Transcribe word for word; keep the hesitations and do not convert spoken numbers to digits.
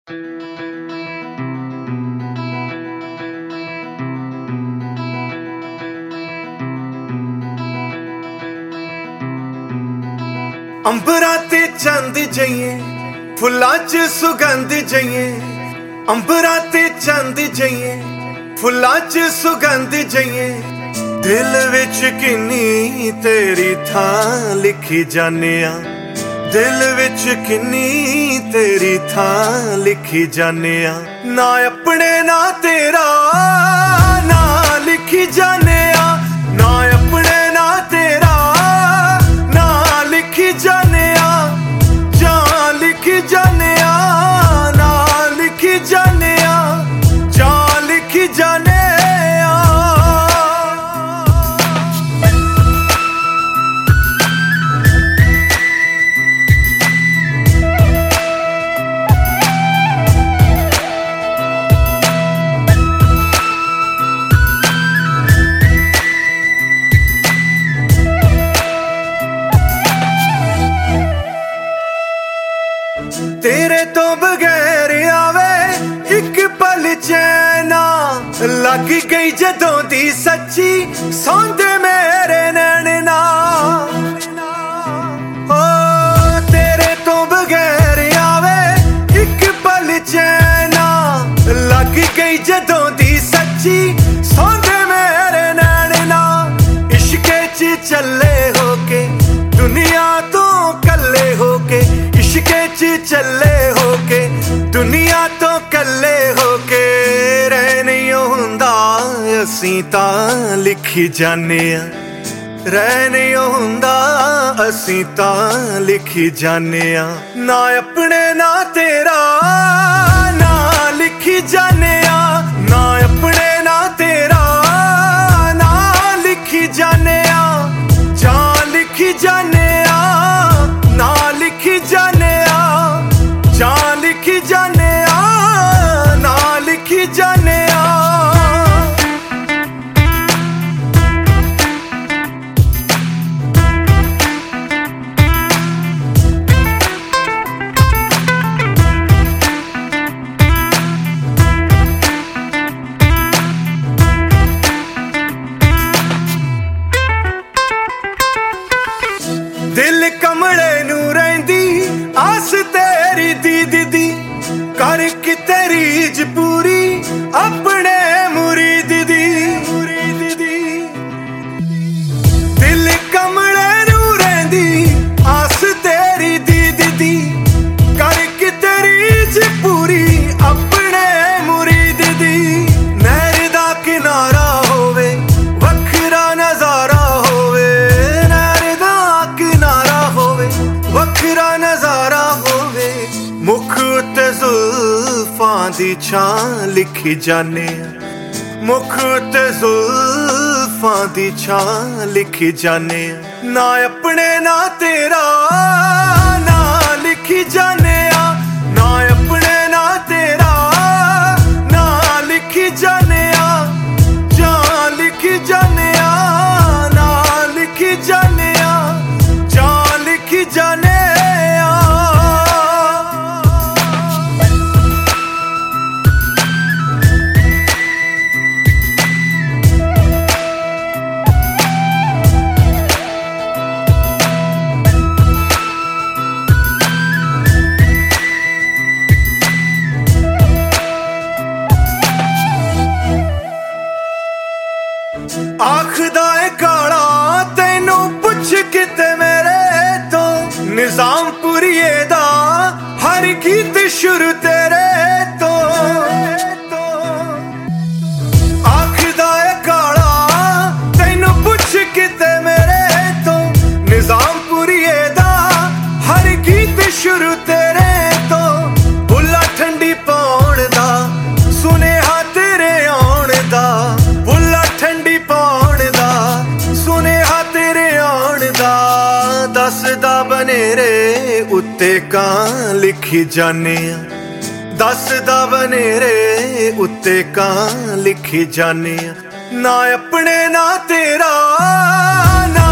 अंबरां ते चंद जइए फुल्लां च सुगंध जइए, अंबरां ते चंद जइए फुल्लां च सुगंध जइए। दिल विच किन्नी तेरी थां लिखी जाने आ, दिल विच किन्नी तेरी थां लिखी जाने आ। ना अपने ना तेरा ना लिखी जाने आ, ना अपने ना तेरा ना लिखी जाने आ। जां लिखी जाने आ, ना लिखी जाने आ, जां लिखी जाने आ। तेरे तो बगैर आवे एक पल चैना, लग गई जदों दी सच्ची सौंदे मेरे नैना। ओ तेरे तो बगैर आवे एक पल चैना, लग गई जदों दी सच्ची सौंदे मेरे नैना। इश्के च चले होके दुनिया तो कल्ले होके, इश्के च चले होके दुनिया तो कल्ले होके। रह नहीं हुंदा असीं तां लिखी जाने आ, रह नहीं हुंदा असीं तां लिखी जाने आ। ना अपने ना तेरा ना लिखी जाने आ, ना अपने ना तेरा ना लिखी जाने आ। जां लिखी जाने आ, ना लिखी जाने आ, जां लिखी जाने आ, ना लिखी जाने आ। दिल कमले नू रहिंदी आस तेरी दीद दी, कर कि तेरी ज पूरी अपने मुरीद दी। दिल कमले नू रहिंदी आस तेरी दीद दी, कर कि तेरी ज पूरी अपने मुरीद दी। नहर दा किनारा होवे वखरा नजारा होवे, नहर दा किनारा होवे वखरा नजारा होवे। मुख उत्ते जुल्फां दी छां लिखी जाने आ, मुख उत्ते जुल्फां दी छां लिखी जाने आ। ना अपने ना तेरा ना लिखी जाने आ, ना अपने ना तेरा ना लिखी जाने आ। जां लिखी जाने आ, ना लिखी जाने आ, जां लिखी जाने आ। आखदा है काला तैनू पुछ किते मेरे तो, निजामपुरीए दा हर गीत शुरू तेरे तो। आखदा है काला तैनू पुछ किते मेरे तो, निजामपुरीए दा हर गीत शुरू तेरे तो। बुला ठंडी पौण दा सुनेहा तेरे आउण दा, बुला ठंडी पौण दा सुनेहा तेरे आउण दा। दसदा बनेरे उत्ते कां लिखी जाने आ, दसदा बनेरे उत्ते कां लिखी जाने आ। ना अपने ना तेरा ना